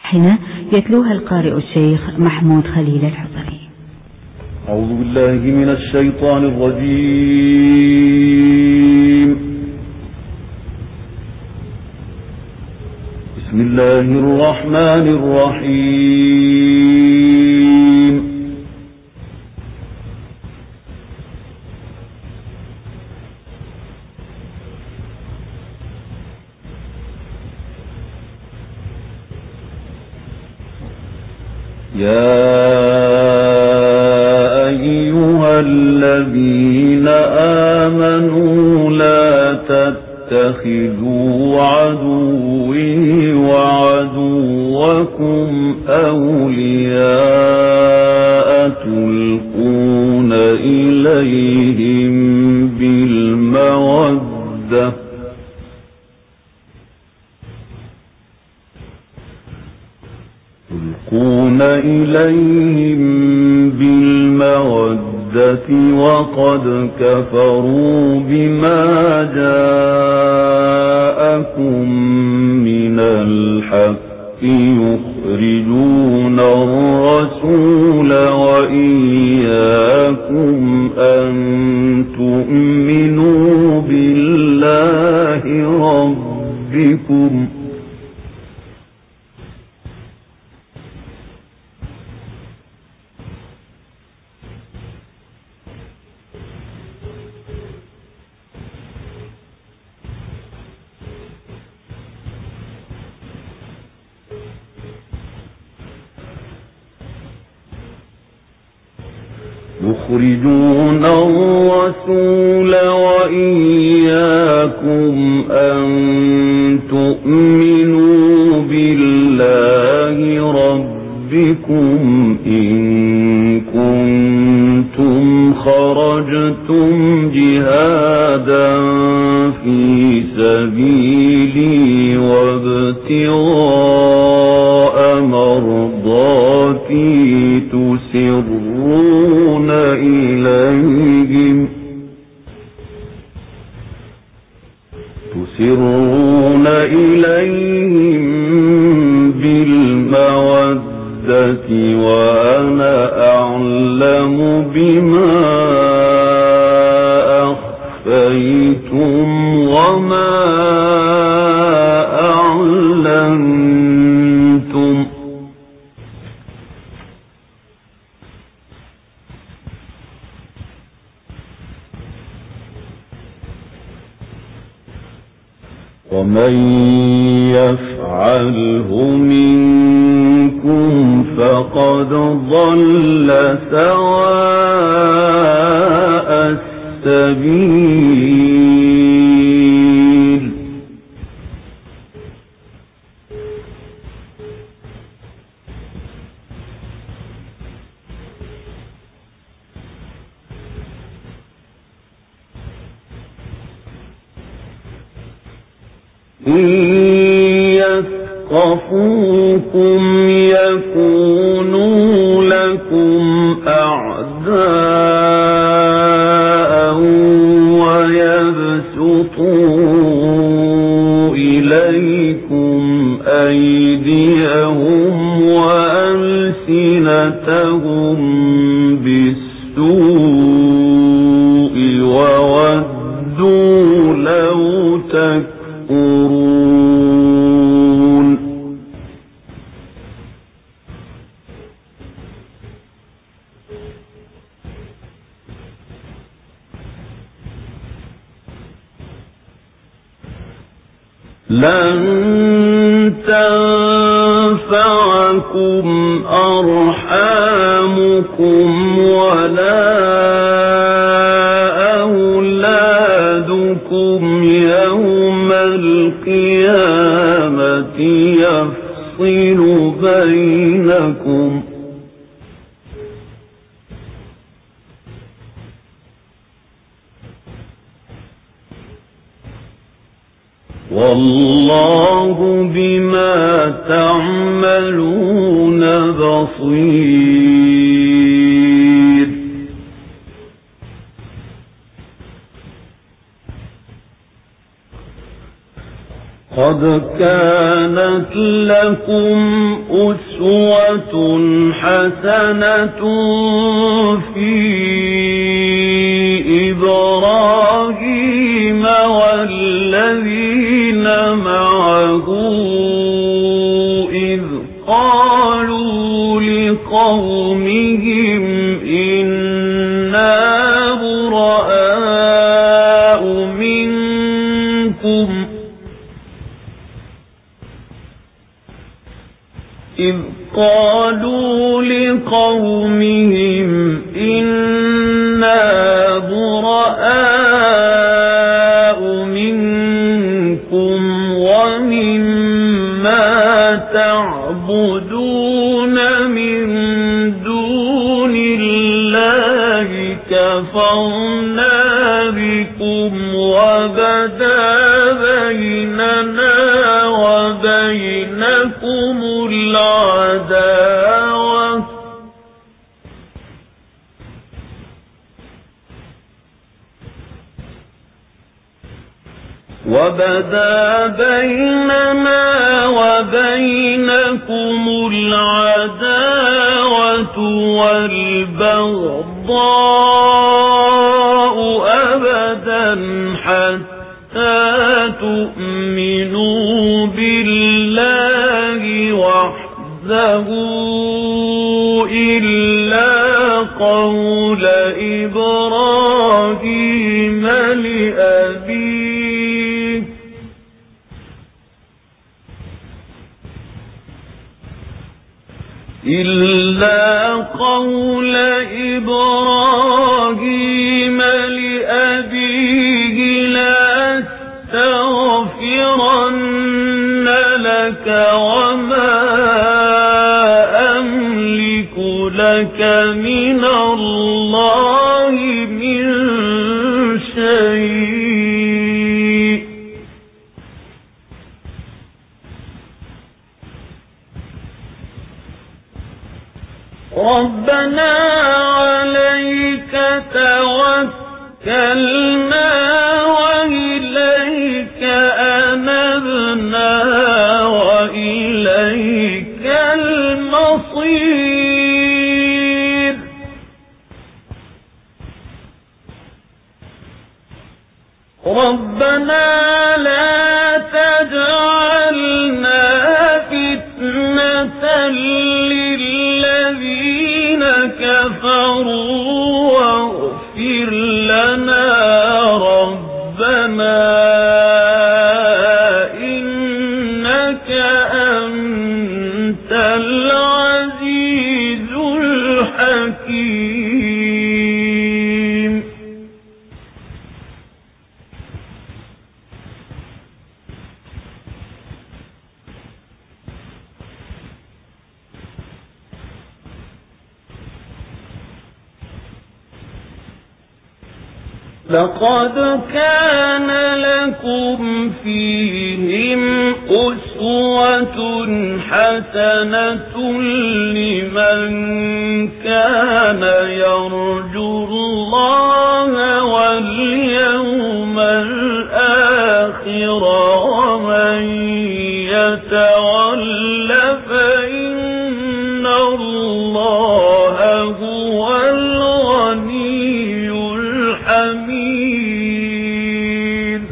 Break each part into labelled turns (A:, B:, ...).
A: هنا يتلوها القارئ الشيخ محمود خليل الحصري.
B: أعوذ بالله من الشيطان الرجيم. بسم الله الرحمن الرحيم. يا أيها الذين آمنوا لا تتخذوا عدوي وعدوكم أولياء تلقون إليهم بالمودة وقد كفروا بما جاءكم من الحق يخرجون الرسول وإياكم أن تؤمنوا بالله ربكم يخرجون الرسول وإياكم أن تؤمنوا بالله ربكم إن كنتم خرجتم جهادا في سبيلي وابتغاء مرضاتي تسرون إليهم بالمودة وأنا أعلم بما أخفيتم وما أعلنتم ومن يفعله منكم فقد ضل سواء السبيل إن يثقفوكم يكونوا لكم أعداء ويبسطوا إليكم أيديهم وألسنتهم بالسوء وودوا لو تكفرون لن تنفعكم أرحامكم ولا أولادكم يوم القيامة يفصل بينكم والله بما تعملون بصير لقد كانت لكم أسوة حسنة في إبراهيم والذين معه إذ قالوا لقومهم إنا براء منكم ومما تعبدون من دون الله كفرنا بكم وبدا بيننا وبينكم العداوة والبغضاء أبدا حتى تؤمنوا بالله وحده إلا قول إبراهيم لأبيه لأستغفرن لك وما أملك لك من الله من شيء ربنا عليك توكلنا وإليك أنبنا وإليك المصير ربنا لا تجعلنا فتنة للذين كفروا واغفر لنا ربنا إنك أنت العزيز الحكيم لقد كان لكم فيهم أسوة حسنة لمن كان يرجو الله واليوم الآخر ومن يتول فإن الله هو الغني الحميد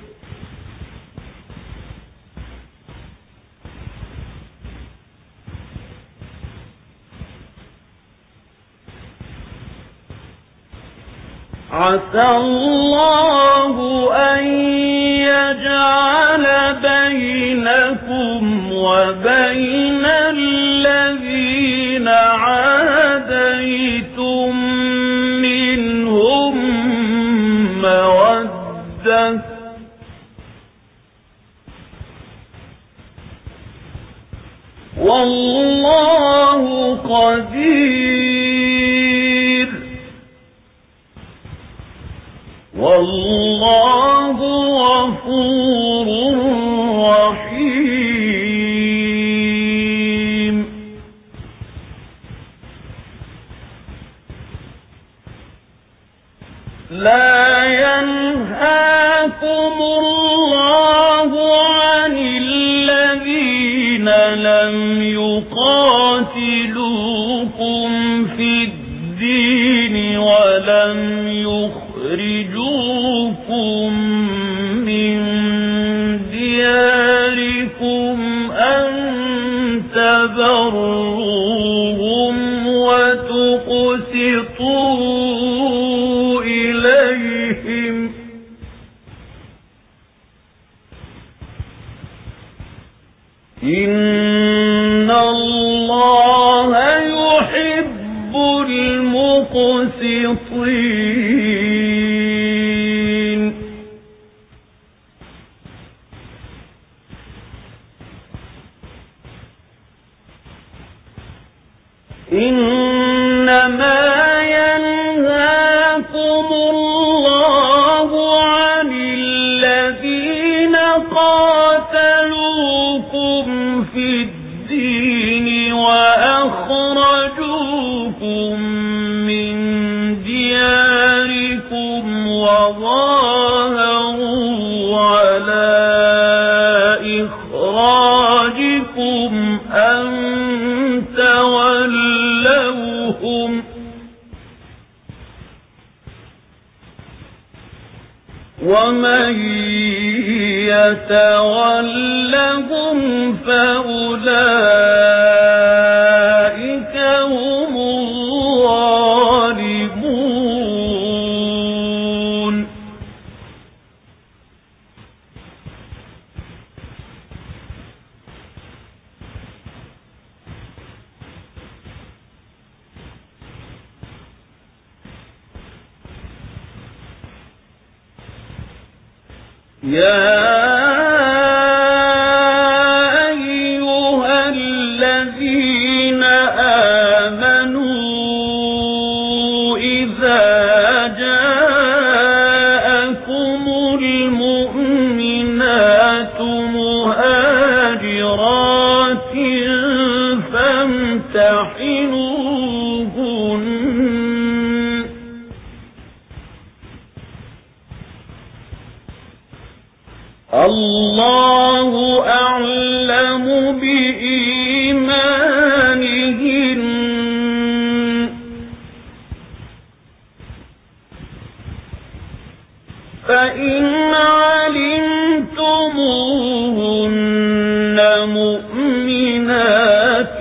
B: عسى الله أن يجعل بينكم وبين الذين عاديتم منهم مودة والله قدير والله غفور رحيم لا ينهاكم الله عن عن الذين لم يقاتلوكم في الدين ولم يخرجوكم من دياركم أن تبروهم وتقسطوا إليهم إن الله يحب المقسطين إنما ينهاكم الله عن الذين قاتلوكم في الدين وأخرجوكم من دياركم وظاهروا على إخراجكم أن تولوهم ومن يتولهم فأولئك هم الظالمون يا أيها الذين آمنوا إذا جاءكم المؤمنات مهاجرات فامتحنوهن الله أعلم بإيمانهن فإن علمتموهن مؤمنات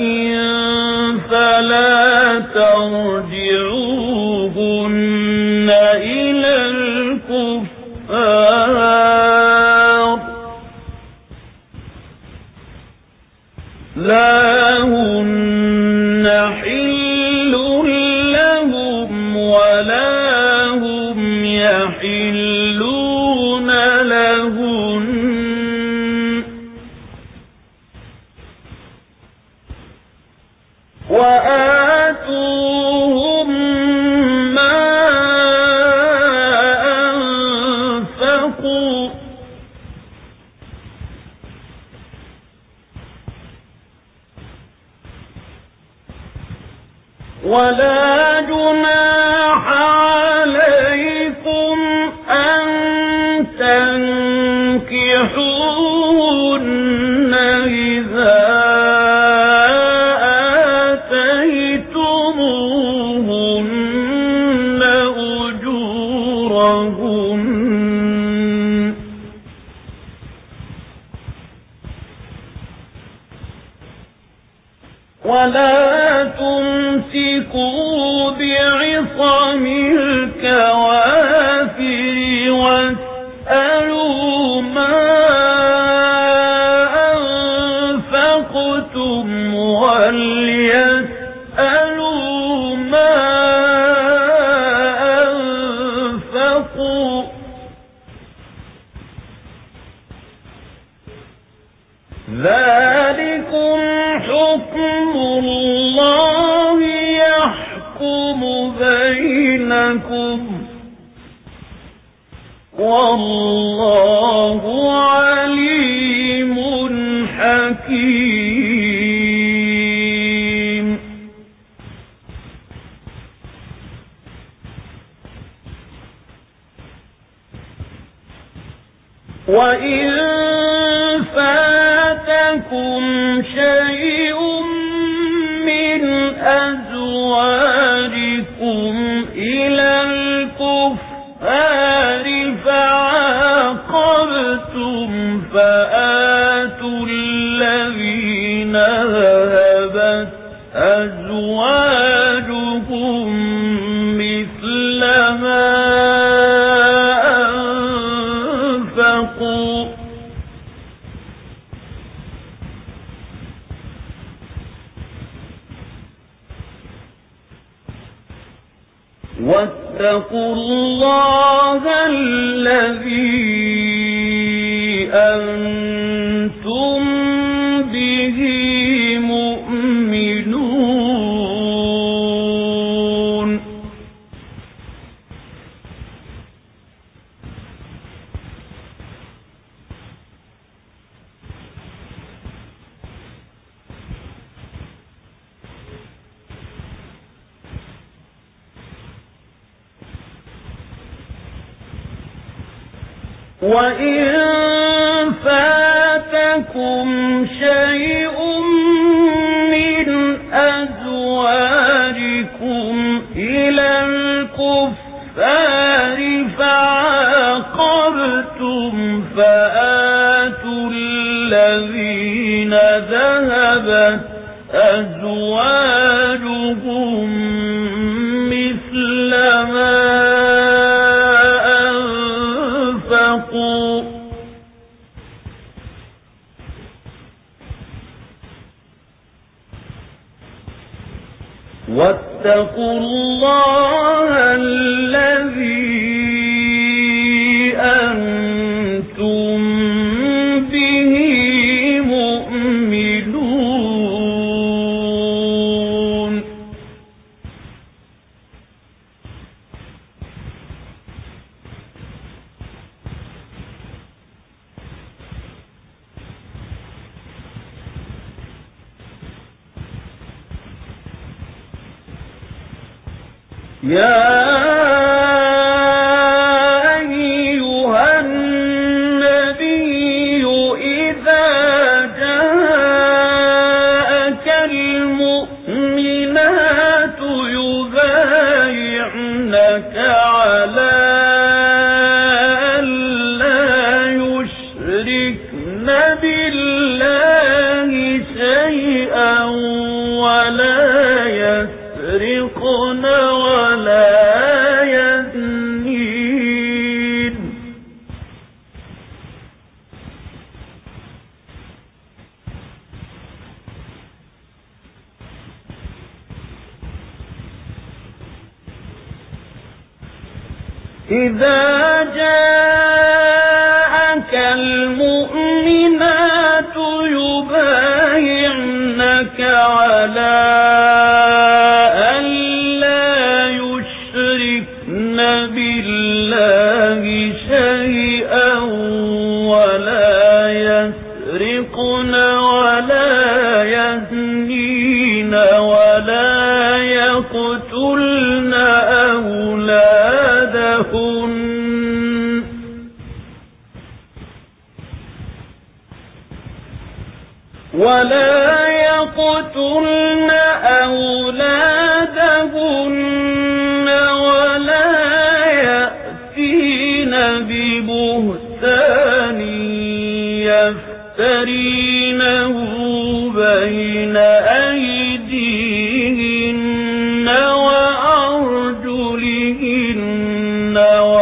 B: فلا ترجعوهن إلى الكفار لا هن حل لهم ولا هم يحلون لهن وآتوهم ما أنفقوا ولا جناح عليكم أن تنكحوهن إذا آتيتموهن أجورهن ولا تمسكوا بعصم الكوافر واسألوا ما أنفقتم وليسألوا ما أنفقوا ذلكم حكم الله يحكم بينكم والله عليم حكيم وإن فاتكم شيء من أزواجكم إلى الكفار فعاقبتم فآتوا الذين ذهبت أزواجهم مثل ما أنفقوا واتقوا الله الذي أنتم به مؤمنون وإن فاتكم شيء من أزواجكم إلى الكفار فعاقبتم فآتوا الذين ذهبت أزواجهم مثل ما واتقوا الله الذي أنتم به مؤمنون يا أيها النبي إذا جاءك المؤمنات يبايعنك على أن لا يشركن بالله شيئا ولا يسرقن ولا يزنين إذا جاءك المؤمنات يبايعنك على بالله شيئا ولا يسرقن ولا يزنين ولا يقتلن أولادهن ولا يأتين ببهتان يفترينه بين أيديهن وأرجلهن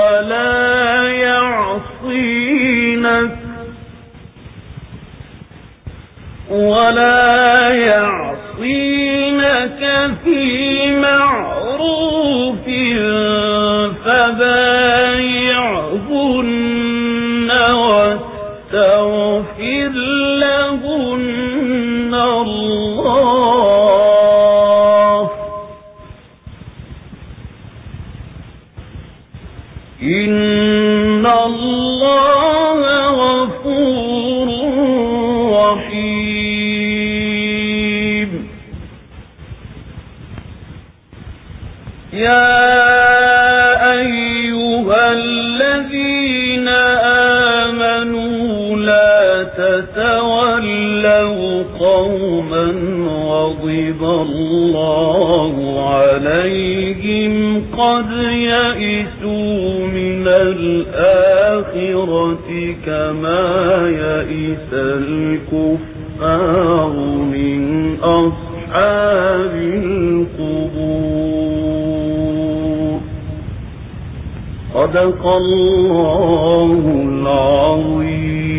B: ولا يعصينك في معروف فبايعهن واستغفر لهن الله إن الله غفور رحيم يا أيها الذين آمنوا لا تتولوا قوما غضب الله عليهم قد يئسوا من الآخرة كما يئس الكفار من أصحاب القبور. صدق الله العظيم.